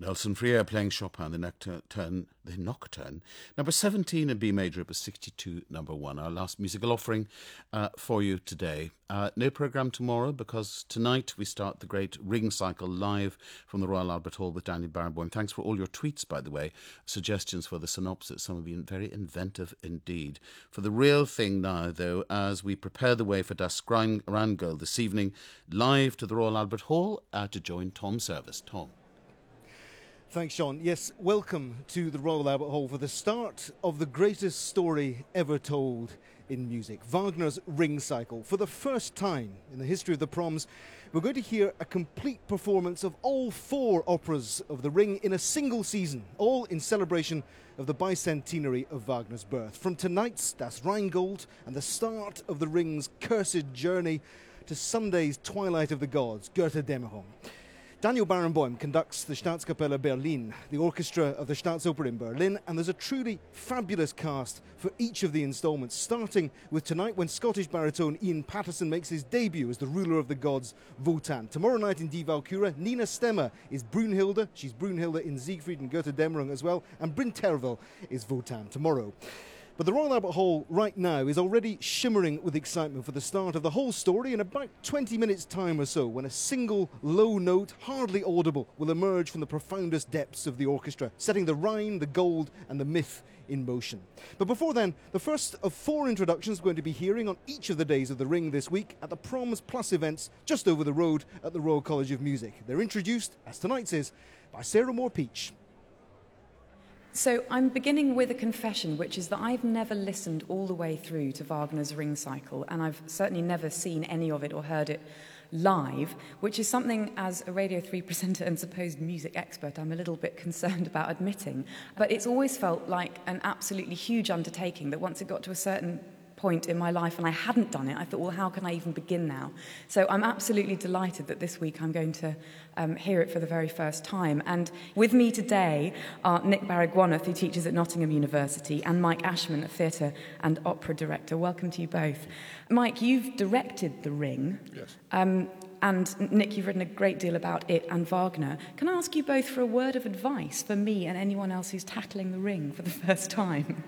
Nelson Freer playing Chopin, the Nocturne, number 17 in B major, opus 62, number 1. Our last musical offering for you today. No programme tomorrow because tonight we start the great Ring Cycle live from the Royal Albert Hall with Daniel Barenboim. Thanks for all your tweets, by the way, suggestions for the synopsis. Some have been very inventive indeed. For the real thing now, though, as we prepare the way for Das Rheingold this evening, live to the Royal Albert Hall to join Tom Service. Tom. Thanks, Sean. Yes, welcome to the Royal Albert Hall for the start of the greatest story ever told in music, Wagner's Ring Cycle. For the first time in the history of the Proms, we're going to hear a complete performance of all 4 operas of The Ring in a single season, all in celebration of the bicentenary of Wagner's birth. From tonight's Das Rheingold and the start of The Ring's cursed journey to Sunday's Twilight of the Gods, Götterdämmerung. Daniel Barenboim conducts the Staatskapelle Berlin, the orchestra of the Staatsoper in Berlin, and there's a truly fabulous cast for each of the instalments, starting with tonight when Scottish baritone Ian Patterson makes his debut as the ruler of the gods, Wotan. Tomorrow night in Die Walküre, Nina Stemmer is Brunhilde. She's Brunhilde in Siegfried and Götterdämmerung as well, and Bryn Tervel is Wotan tomorrow. But the Royal Albert Hall right now is already shimmering with excitement for the start of the whole story in about 20 minutes' time or so, when a single low note, hardly audible, will emerge from the profoundest depths of the orchestra, setting the Rhine, the gold and the myth in motion. But before then, the first of 4 introductions we're going to be hearing on each of the days of the Ring this week at the Proms Plus events just over the road at the Royal College of Music. They're introduced, as tonight's is, by Sarah Moore-Peach. So I'm beginning with a confession, which is that I've never listened all the way through to Wagner's Ring Cycle, and I've certainly never seen any of it or heard it live, which is something, as a Radio 3 presenter and supposed music expert, I'm a little bit concerned about admitting. But it's always felt like an absolutely huge undertaking that once it got to a certain point in my life and I hadn't done it, I thought, well, how can I even begin now? So I'm absolutely delighted that this week I'm going to hear it for the very first time. And with me today are Nick Baragwanath, who teaches at Nottingham University, and Mike Ashman, a theatre and opera director. Welcome to you both. Mike, you've directed The Ring. Yes. And Nick, you've written a great deal about it and Wagner. Can I ask you both for a word of advice for me and anyone else who's tackling The Ring for the first time?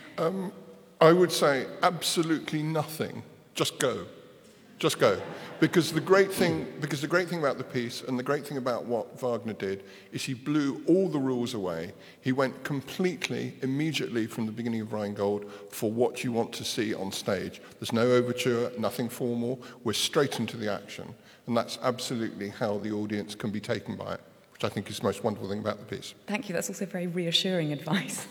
I would say absolutely nothing. Just go. Just go. Because the great thing about the piece and the great thing about what Wagner did is he blew all the rules away. He went completely, immediately from the beginning of Rheingold for what you want to see on stage. There's no overture, nothing formal. We're straight into the action. And that's absolutely how the audience can be taken by it, which I think is the most wonderful thing about the piece. Thank you. That's also very reassuring advice.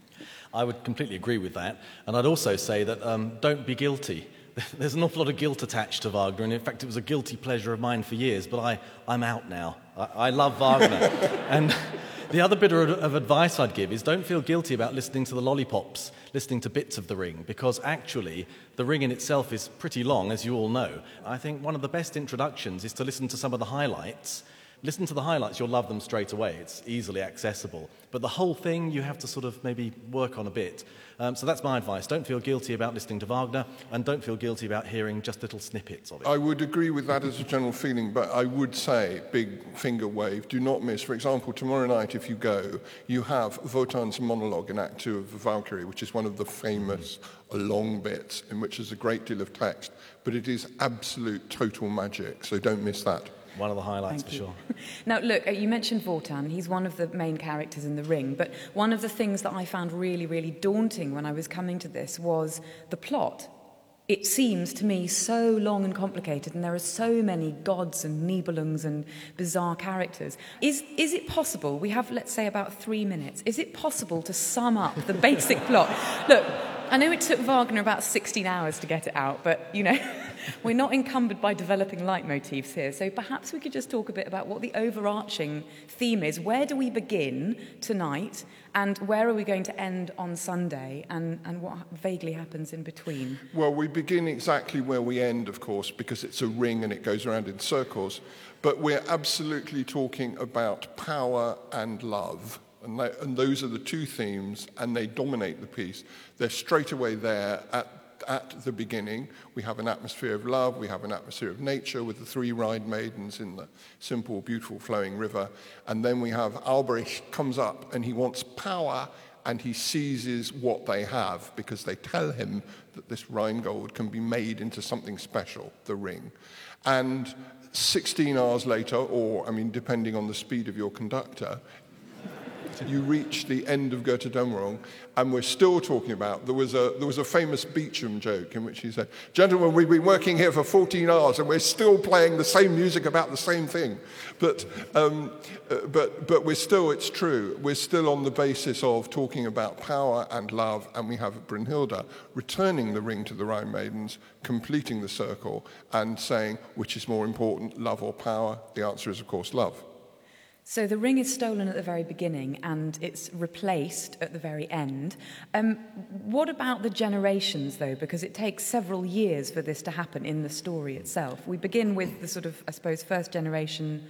I would completely agree with that. And I'd also say that don't be guilty. There's an awful lot of guilt attached to Wagner, and in fact it was a guilty pleasure of mine for years, but I'm out now. I love Wagner. And the other bit of advice I'd give is don't feel guilty about listening to the lollipops, listening to bits of The Ring, because actually The Ring in itself is pretty long, as you all know. I think one of the best introductions is to listen to some of the highlights. Listen to the highlights, you'll love them straight away. It's easily accessible. But the whole thing, you have to sort of maybe work on a bit. So that's my advice. Don't feel guilty about listening to Wagner, and don't feel guilty about hearing just little snippets of it. I would agree with that as a general feeling, but I would say, big finger wave, do not miss. For example, tomorrow night, if you go, you have Wotan's monologue in Act 2 of the Valkyrie, which is one of the famous long bits, in which there's a great deal of text. But it is absolute total magic, so don't miss that. One of the highlights, for sure. Now, look, you mentioned Wotan. He's one of the main characters in The Ring. But one of the things that I found really, really daunting when I was coming to this was the plot. It seems to me so long and complicated, and there are so many gods and Nibelungs and bizarre characters. Is it possible, we have, let's say, about 3 minutes, is it possible to sum up the basic plot? Look, I know it took Wagner about 16 hours to get it out, but, you know, we're not encumbered by developing leitmotifs here, so perhaps we could just talk a bit about what the overarching theme is. Where do we begin tonight, and where are we going to end on Sunday, and what vaguely happens in between? Well, we begin exactly where we end, of course, because it's a ring and it goes around in circles, but we're absolutely talking about power and love. And those are the two themes, and they dominate the piece. They're straight away there at at the beginning, we have an atmosphere of love, we have an atmosphere of nature with the three Rhine maidens in the simple, beautiful, flowing river. And then we have Alberich comes up and he wants power, and he seizes what they have because they tell him that this Rheingold can be made into something special, the ring. And 16 hours later, or, depending on the speed of your conductor, you reach the end of Götterdämmerung, and we're still talking about, there was a famous Beecham joke in which he said, "Gentlemen, we've been working here for 14 hours and we're still playing the same music about the same thing." But we're still, it's true, we're still on the basis of talking about power and love, and we have Brünnhilde returning the ring to the Rhine maidens, completing the circle, and saying, which is more important, love or power? The answer is, of course, love. So the ring is stolen at the very beginning and it's replaced at the very end. What about the generations, though? Because it takes several years for this to happen in the story itself. We begin with the sort of, I suppose, first generation,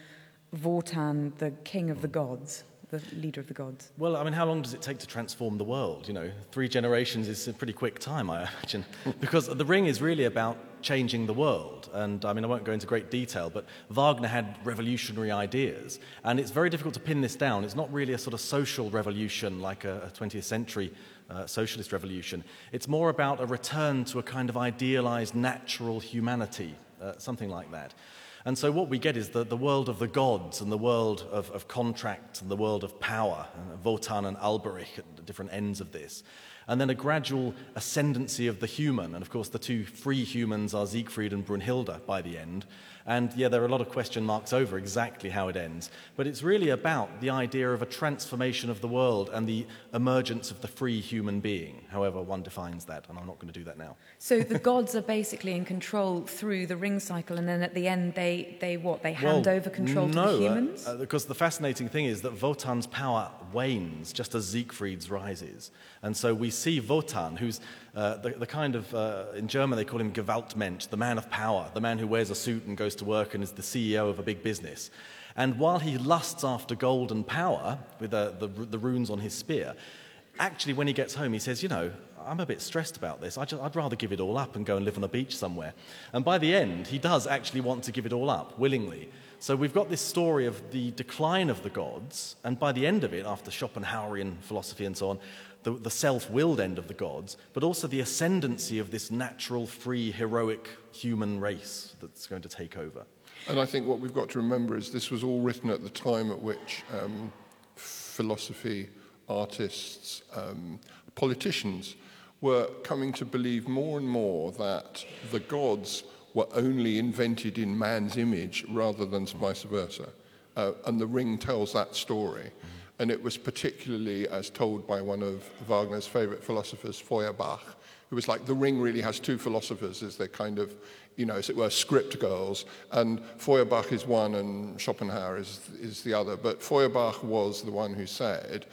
Wotan, the king of the gods, the leader of the gods. Well, how long does it take to transform the world? 3 generations is a pretty quick time, I imagine. Because the ring is really about changing the world. And I won't go into great detail, but Wagner had revolutionary ideas. And it's very difficult to pin this down. It's not really a sort of social revolution like a 20th century socialist revolution. It's more about a return to a kind of idealized natural humanity, something like that. And so what we get is the world of the gods and the world of contract and the world of power, Wotan and Alberich at the different ends of this. And then a gradual ascendancy of the human. And of course, the two free humans are Siegfried and Brünnhilde by the end. And yeah, there are a lot of question marks over exactly how it ends. But it's really about the idea of a transformation of the world and the emergence of the free human being, however one defines that. And I'm not going to do that now. So the gods are basically in control through the ring cycle, and then at the end they hand over control to the humans? Because the fascinating thing is that Wotan's power wanes just as Siegfried's rises. And so we see Wotan, who's the kind of, in German they call him Gewaltmensch, the man of power, the man who wears a suit and goes to work and is the CEO of a big business. And while he lusts after gold and power with the runes on his spear, actually when he gets home he says, I'm a bit stressed about this. I'd rather give it all up and go and live on a beach somewhere. And by the end, he does actually want to give it all up, willingly. So we've got this story of the decline of the gods, and by the end of it, after Schopenhauerian philosophy and so on, the self-willed end of the gods, but also the ascendancy of this natural, free, heroic human race that's going to take over. And I think what we've got to remember is this was all written at the time at which philosophy, artists, politicians were coming to believe more and more that the gods were only invented in man's image rather than vice versa. And the ring tells that story. And it was particularly as told by one of Wagner's favorite philosophers, Feuerbach, who was like, the ring really has two philosophers as they're kind of, as it were, script girls. And Feuerbach is one and Schopenhauer is the other. But Feuerbach was the one who said,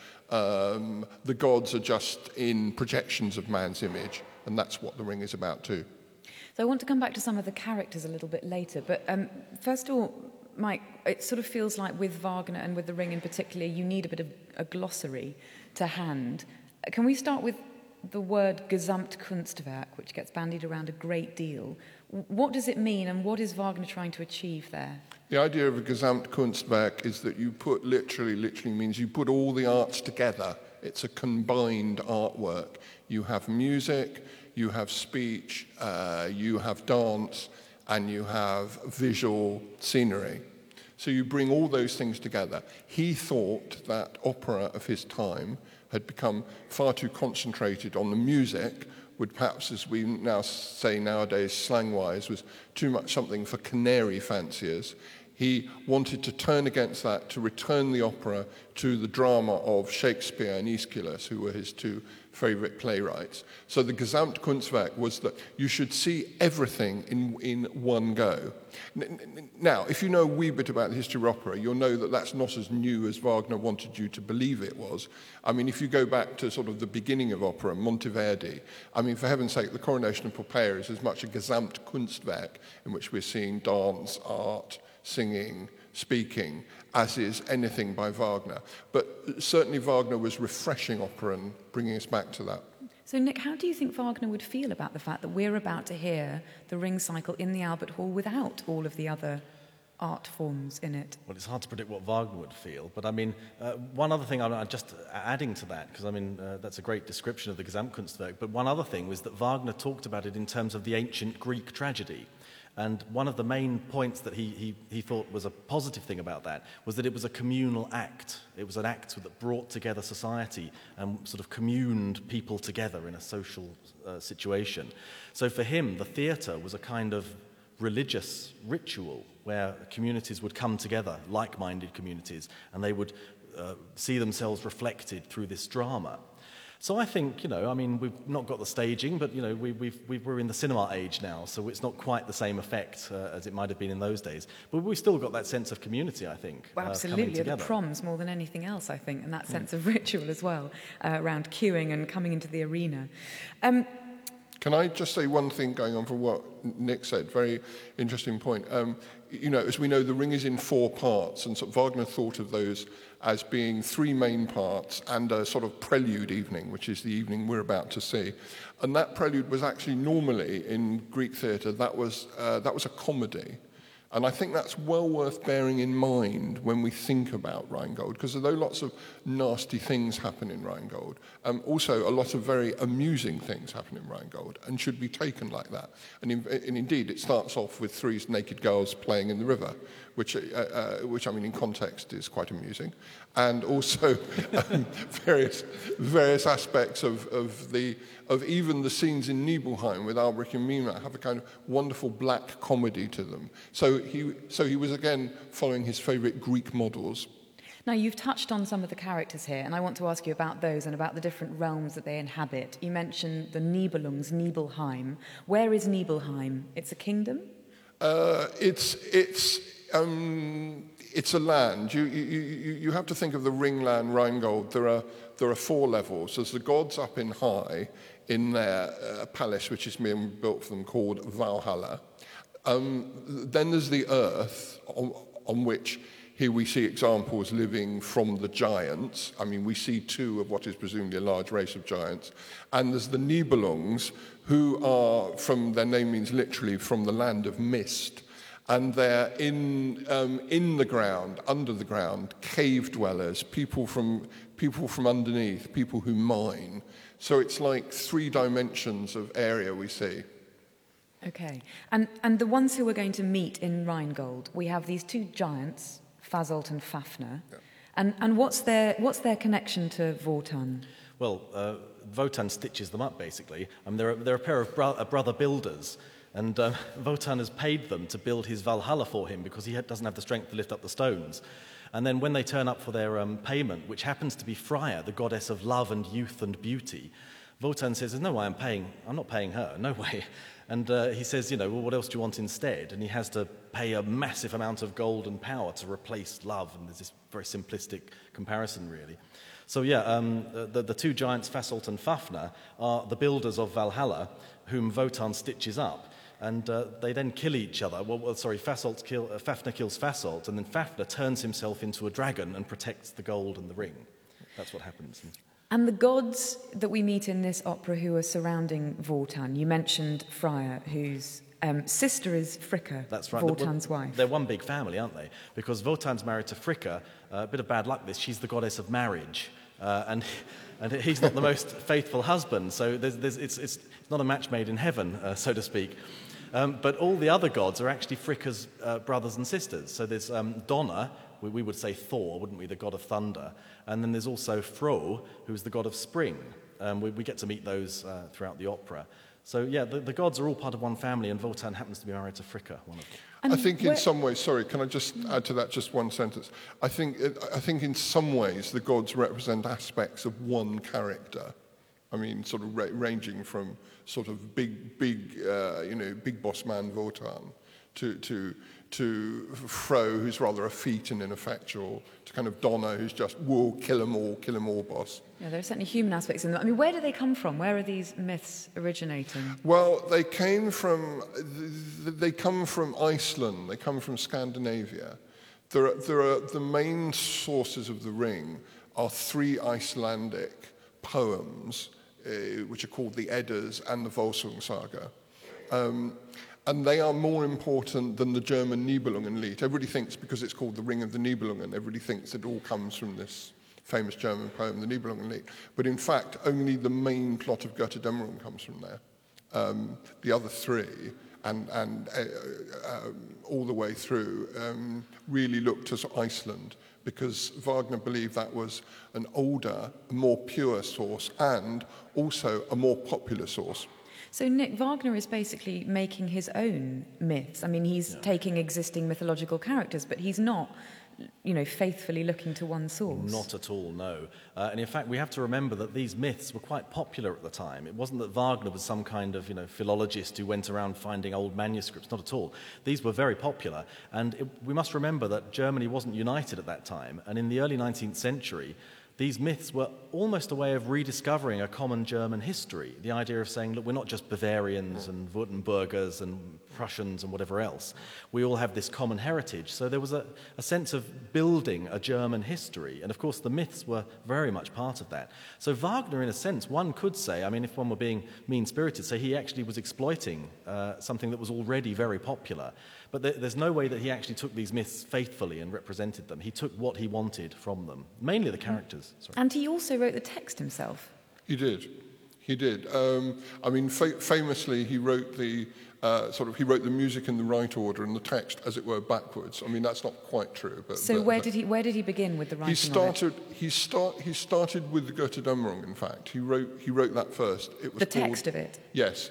the gods are just in projections of man's image. And that's what the ring is about too. So I want to come back to some of the characters a little bit later. But first of all, Mike, it sort of feels like with Wagner and with The Ring in particular, you need a bit of a glossary to hand. Can we start with the word Gesamtkunstwerk, which gets bandied around a great deal? What does it mean, and what is Wagner trying to achieve there? The idea of a Gesamtkunstwerk is that you put literally means you put all the arts together. It's a combined artwork. You have music, you have speech, you have dance, and you have visual scenery. So you bring all those things together. He thought that opera of his time had become far too concentrated on the music, would perhaps, as we now say nowadays slang-wise, was too much something for canary fanciers. He wanted to turn against that, to return the opera to the drama of Shakespeare and Aeschylus, who were his two favorite playwrights. So the Gesamtkunstwerk was that you should see everything in one go. Now, if you know a wee bit about the history of opera, you'll know that that's not as new as Wagner wanted you to believe it was. If you go back to sort of the beginning of opera, Monteverdi, for heaven's sake, the Coronation of Poppaea is as much a Gesamtkunstwerk in which we're seeing dance, art, singing, speaking, as is anything by Wagner. But certainly Wagner was refreshing opera and bringing us back to that. So, Nick, how do you think Wagner would feel about the fact that we're about to hear the Ring Cycle in the Albert Hall without all of the other art forms in it? Well, it's hard to predict what Wagner would feel, but I mean, one other thing, I'm just adding to that, because I mean, that's a great description of the Gesamtkunstwerk, but one other thing was that Wagner talked about it in terms of the ancient Greek tragedy. And one of the main points that he thought was a positive thing about that was that it was a communal act. It was an act that brought together society and sort of communed people together in a social situation. So for him, the theatre was a kind of religious ritual where communities would come together, like-minded communities, and they would see themselves reflected through this drama. So I think, I mean, we've not got the staging, but, we're in the cinema age now, so it's not quite the same effect as it might have been in those days. But we've still got that sense of community, I think. Well, absolutely, the proms more than anything else, I think, and that sense of ritual as well, around queuing and coming into the arena. Can I just say one thing going on from what Nick said? Very interesting point. As we know, the Ring is in 4 parts, and so Wagner thought of those as being 3 main parts and a sort of prelude evening, which is the evening we're about to see. And that prelude was actually normally in Greek theatre, that was a comedy. And I think that's well worth bearing in mind when we think about Rheingold, because although lots of nasty things happen in Rheingold, also a lot of very amusing things happen in Rheingold and should be taken like that. And indeed, it starts off with 3 naked girls playing in the river, which I mean, in context, is quite amusing. And also various aspects of even the scenes in Nibelheim with Albrecht and Mime have a kind of wonderful black comedy to them. So he was again following his favourite Greek models. Now, you've touched on some of the characters here, and I want to ask you about those and about the different realms that they inhabit. You mentioned the Nibelungs, Nibelheim. Where is Nibelheim? It's a kingdom? It's a land. You have to think of the Ringland Rheingold. There are 4 levels. There's the gods up in high in their palace, which is being built for them, called Valhalla. Then there's the earth, on which here we see examples living from the giants. I mean, we see 2 of what is presumably a large race of giants. And there's the Nibelungs, who are, from their name means literally, from the land of mist. And they're in the ground, under the ground, cave dwellers, people from underneath, people who mine. So it's like 3 dimensions of area we see. Okay. And the ones who are going to meet in Rheingold, we have these 2 giants, Fasolt and Fafner. Yeah. And what's their connection to Wotan? Well, Wotan stitches them up, basically. They're a pair of brother builders. And Wotan has paid them to build his Valhalla for him because he doesn't have the strength to lift up the stones. And then when they turn up for their payment, which happens to be Freya, the goddess of love and youth and beauty, Wotan says, "There's no way I'm not paying her, no way." And he says, well, what else do you want instead? And he has to pay a massive amount of gold and power to replace love. And there's this very simplistic comparison, really. So the 2 giants, Fasolt and Fafner, are the builders of Valhalla, whom Wotan stitches up. And they then kill each other. Fafner kills Fasolt, and then Fafner turns himself into a dragon and protects the gold and the ring. That's what happens. And the gods that we meet in this opera who are surrounding Wotan, you mentioned Freya, whose sister is Fricka, that's right. Wotan's wife. They're one big family, aren't they? Because Wotan's married to Fricka. A bit of bad luck this. She's the goddess of marriage. And he's not the most faithful husband. So it's not a match made in heaven, so to speak. But all the other gods are actually Fricka's brothers and sisters. So there's Donna, we would say Thor, wouldn't we, the god of thunder. And then there's also Fro, who's the god of spring. We get to meet those throughout the opera. So, the gods are all part of one family, and Wotan happens to be married to Fricka, one of them. And I think in some ways, sorry, can I just add to that just one sentence? I think in some ways the gods represent aspects of one character. I mean, sort of ranging from sort of big boss man Wotan to Fro, who's rather effete and ineffectual, to kind of Donna, who's just, whoa, kill 'em all, boss. Yeah, there are certainly human aspects in them. I mean, where do they come from? Where are these myths originating? Well, they come from Iceland. They come from Scandinavia. There are the main sources of the ring are 3 Icelandic poems which are called the Eddas and the Volsung Saga. And they are more important than the German Nibelungenlied. Everybody thinks, because it's called the Ring of the Nibelungen, everybody thinks it all comes from this famous German poem, the Nibelungenlied. But in fact, only the main plot of Götterdämmerung comes from there. The other three, and all the way through, really looked to Iceland, because Wagner believed that was an older, more pure source, and also a more popular source. So, Nick, Wagner is basically making his own myths. I mean, he's taking existing mythological characters, but he's not, faithfully looking to one source. Not at all, no. And in fact, we have to remember that these myths were quite popular at the time. It wasn't that Wagner was some kind of, philologist who went around finding old manuscripts. Not at all. These were very popular. And we must remember that Germany wasn't united at that time. And in the early 19th century, these myths were almost a way of rediscovering a common German history. The idea of saying, look, we're not just Bavarians and Württembergers and Prussians and whatever else. We all have this common heritage. So there was a sense of building a German history. And of course, the myths were very much part of that. So Wagner, in a sense, one could say, I mean, if one were being mean-spirited, say he actually was exploiting something that was already very popular. But there's no way that he actually took these myths faithfully and represented them. He took what he wanted from them, mainly the characters. Sorry. And he also wrote the text himself. He did. Famously, he wrote the he wrote the music in the right order and the text, as it were, backwards. I mean, that's not quite true. Where did he begin with the writing? He started with the Götterdämmerung. In fact, he wrote that first. It was text of it. Yes.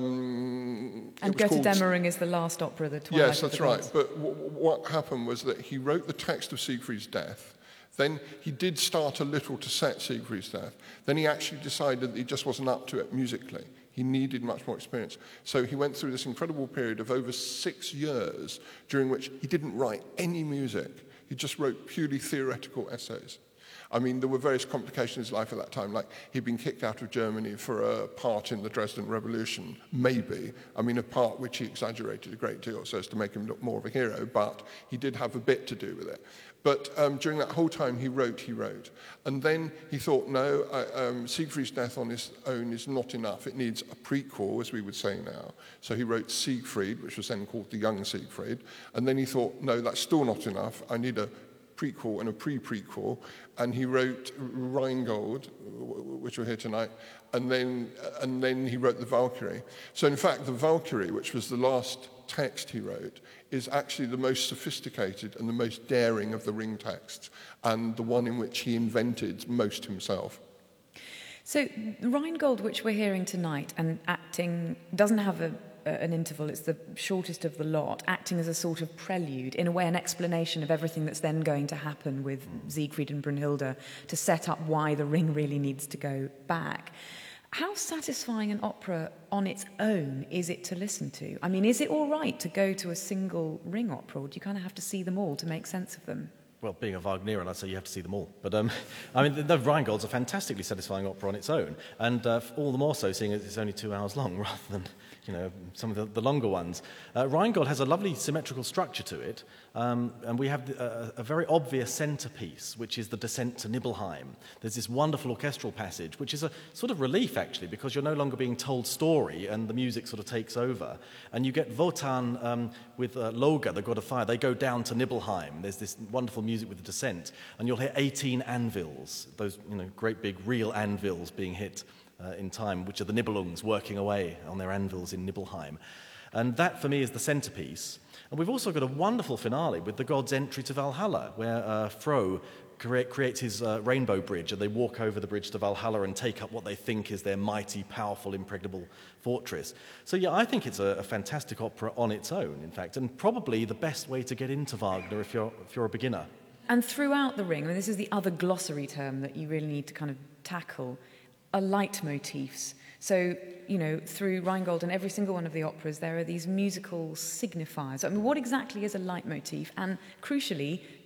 And Götterdämmerung is the last opera, the Twilight Yes, that's of the Gods. right. But what happened was that he wrote the text of Siegfried's death. Then he did start a little to set Siegfried's death. Then he actually decided that he just wasn't up to it musically. He needed much more experience. So he went through this incredible period of over 6 years during which he didn't write any music. He just wrote purely theoretical essays. I mean, there were various complications in his life at that time, like he'd been kicked out of Germany for a part in the Dresden Revolution, maybe. I mean, a part which he exaggerated a great deal so as to make him look more of a hero, but he did have a bit to do with it. But during that whole time, he wrote. And then he thought, no, Siegfried's death on his own is not enough. It needs a prequel, as we would say now. So he wrote Siegfried, which was then called The Young Siegfried. And then he thought, no, that's still not enough. I need a prequel and a pre-prequel. And he wrote Rheingold, which we'll hear tonight. And then he wrote the Valkyrie. So in fact, the Valkyrie, which was the last text he wrote, is actually the most sophisticated and the most daring of the ring texts, and the one in which he invented most himself. So Rheingold, which we're hearing tonight, and acting doesn't have an interval, it's the shortest of the lot, acting as a sort of prelude, in a way an explanation of everything that's then going to happen with Siegfried and Brunhilde to set up why the ring really needs to go back. How satisfying an opera on its own is it to listen to? I mean, is it all right to go to a single ring opera, or do you kind of have to see them all to make sense of them? Well, being a Wagnerian, I'd say you have to see them all. But, I mean, the Rheingold's a fantastically satisfying opera on its own, and all the more so seeing as it's only 2 hours long rather than, some of the longer ones. Rheingold has a lovely symmetrical structure to it, and we have a very obvious centrepiece, which is the descent to Nibelheim. There's this wonderful orchestral passage, which is a sort of relief, actually, because you're no longer being told story, and the music sort of takes over. And you get Wotan with Loge, the god of fire. They go down to Nibelheim. There's this wonderful music with the descent, and you'll hear 18 anvils, those great big real anvils being hit in time, which are the Nibelungs working away on their anvils in Nibelheim. And that, for me, is the centrepiece. And we've also got a wonderful finale with the god's entry to Valhalla, where Fro creates his rainbow bridge, and they walk over the bridge to Valhalla and take up what they think is their mighty, powerful, impregnable fortress. So, yeah, I think it's a fantastic opera on its own, in fact, and probably the best way to get into Wagner if you're a beginner. And throughout the ring, I mean, this is the other glossary term that you really need to kind of tackle, are leitmotifs. So, through Rheingold and every single one of the operas, there are these musical signifiers. I mean, what exactly is a leitmotif? And crucially,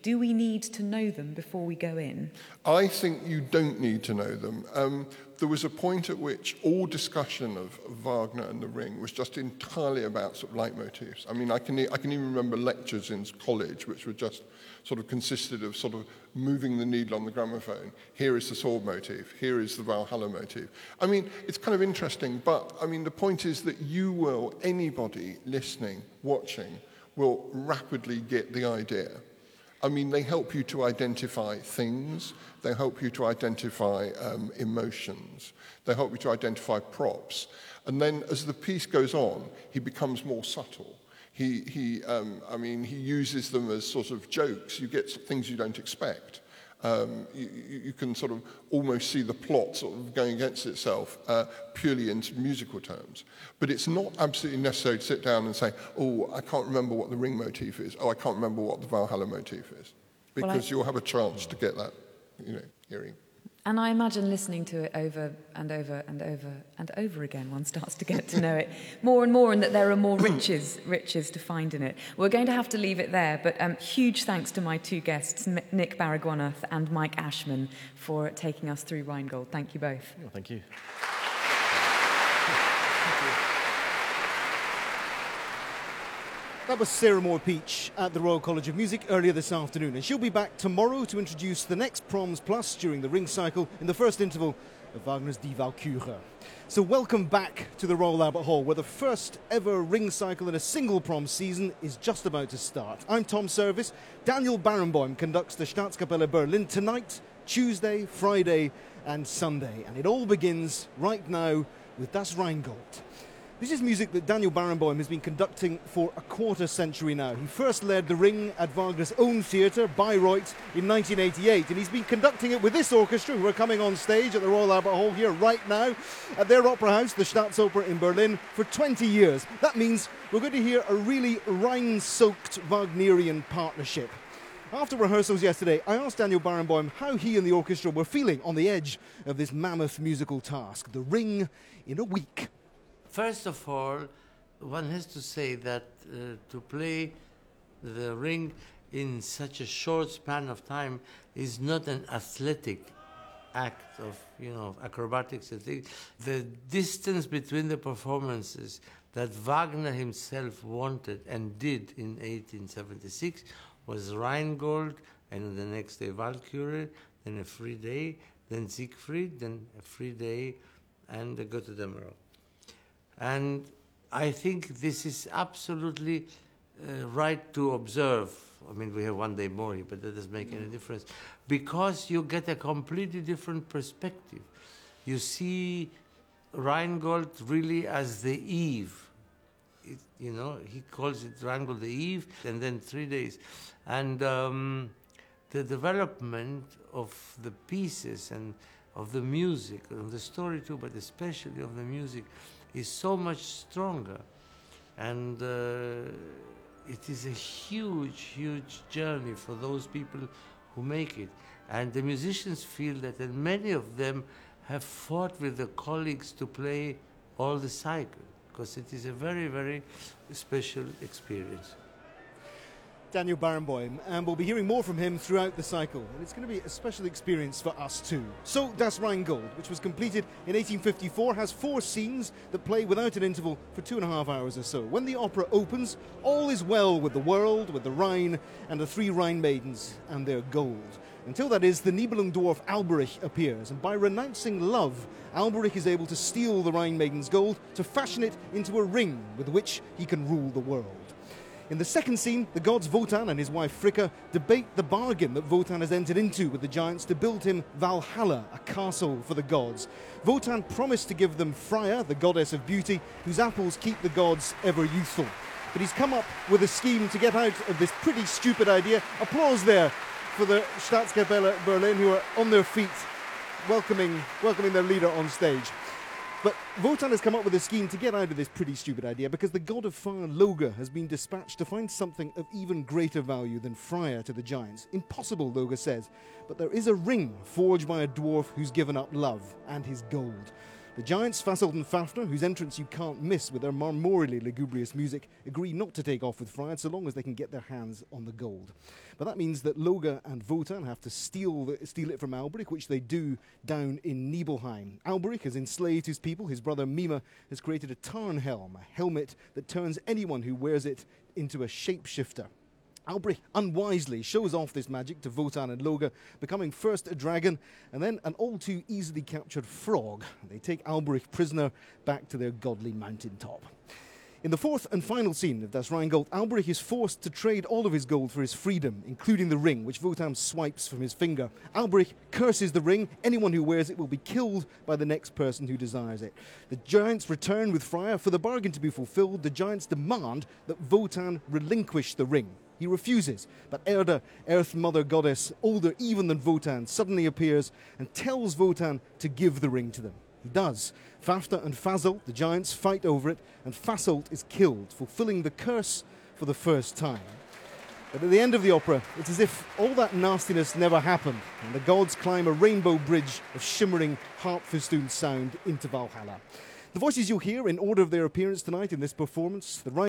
Do we need to know them before we go in? I think you don't need to know them. There was a point at which all discussion of Wagner and the Ring was just entirely about sort of leitmotifs. I mean, I can even remember lectures in college which were just sort of consisted of sort of moving the needle on the gramophone. Here is the sword motif. Here is the Valhalla motif. I mean, it's kind of interesting, but I mean, the point is that anybody listening, watching, will rapidly get the idea. I mean, they help you to identify things, they help you to identify emotions, they help you to identify props. And then as the piece goes on, he becomes more subtle. He uses them as sort of jokes. You get things you don't expect. You can sort of almost see the plot sort of going against itself purely in musical terms. But it's not absolutely necessary to sit down and say, oh, I can't remember what the Ring motif is. Oh, I can't remember what the Valhalla motif is. Because you'll have a chance to get that, hearing. And I imagine listening to it over and over and over and over again, one starts to get to know it more and more, and that there are more riches to find in it. We're going to have to leave it there, but huge thanks to my two guests, Nick Baragwanath and Mike Ashman, for taking us through Rheingold. Thank you both. Oh, thank you. That was Sarah Moore-Peach at the Royal College of Music earlier this afternoon, and she'll be back tomorrow to introduce the next Proms Plus during the Ring cycle in the first interval of Wagner's Die Walküre. So welcome back to the Royal Albert Hall, where the first ever Ring cycle in a single Proms season is just about to start. I'm Tom Service. Daniel Barenboim conducts the Staatskapelle Berlin tonight, Tuesday, Friday and Sunday, and it all begins right now with Das Rheingold. This is music that Daniel Barenboim has been conducting for a quarter century now. He first led the Ring at Wagner's own theatre, Bayreuth, in 1988, and he's been conducting it with this orchestra who are coming on stage at the Royal Albert Hall here right now at their opera house, the Staatsoper in Berlin, for 20 years. That means we're going to hear a really Rhine-soaked Wagnerian partnership. After rehearsals yesterday, I asked Daniel Barenboim how he and the orchestra were feeling on the edge of this mammoth musical task, the Ring in a week. First of all, one has to say that to play the Ring in such a short span of time is not an athletic act of, acrobatics and things. The distance between the performances that Wagner himself wanted and did in 1876 was Rheingold, and the next day Walküre, then a free day, then Siegfried, then a free day, and the Götterdämmerung. And I think this is absolutely right to observe. I mean, we have one day more here, but that doesn't make any difference. Because you get a completely different perspective. You see Rheingold really as the eve. He calls it Rheingold the eve, and then 3 days. And the development of the pieces and of the music, of the story too, but especially of the music, is so much stronger, and it is a huge, huge journey for those people who make it. And the musicians feel that, and many of them have fought with the colleagues to play all the cycle, because it is a very, very special experience. Daniel Barenboim, and we'll be hearing more from him throughout the cycle, and it's going to be a special experience for us too. So Das Rheingold, which was completed in 1854, has 4 scenes that play without an interval for 2.5 hours or so. When the opera opens, all is well with the world, with the Rhine, and the 3 Rhine maidens and their gold. Until, that is, the Nibelung dwarf Alberich appears, and by renouncing love, Alberich is able to steal the Rhine maiden's gold to fashion it into a ring with which he can rule the world. In the second scene, the gods Wotan and his wife Fricka debate the bargain that Wotan has entered into with the giants to build him Valhalla, a castle for the gods. Wotan promised to give them Freya, the goddess of beauty, whose apples keep the gods ever youthful. But he's come up with a scheme to get out of this pretty stupid idea. Applause there for the Staatskapelle Berlin, who are on their feet welcoming their leader on stage. But Wotan has come up with a scheme to get out of this pretty stupid idea, because the god of fire Loge has been dispatched to find something of even greater value than Freya to the giants. Impossible, Loge says, but there is a ring forged by a dwarf who's given up love and his gold. The giants, Fasolt and Fafnir, whose entrance you can't miss with their marmorally lugubrious music, agree not to take off with Freya so long as they can get their hands on the gold. But that means that Loga and Wotan have to steal it from Alberich, which they do down in Nibelheim. Alberich has enslaved his people. His brother Mima has created a Tarnhelm, a helmet that turns anyone who wears it into a shapeshifter. Alberich unwisely shows off this magic to Wotan and Loga, becoming first a dragon and then an all too easily captured frog. They take Alberich prisoner back to their godly mountaintop. In the fourth and final scene of Das Rheingold, Alberich is forced to trade all of his gold for his freedom, including the ring, which Wotan swipes from his finger. Alberich curses the ring. Anyone who wears it will be killed by the next person who desires it. The giants return with Freya. For the bargain to be fulfilled, the giants demand that Wotan relinquish the ring. He refuses, but Erda, Earth Mother Goddess, older even than Wotan, suddenly appears and tells Wotan to give the ring to them. He does. Fafnir and Fasolt, the giants, fight over it, and Fasolt is killed, fulfilling the curse for the first time. But at the end of the opera, it's as if all that nastiness never happened, and the gods climb a rainbow bridge of shimmering, harp-festooned sound into Valhalla. The voices you'll hear in order of their appearance tonight in this performance: the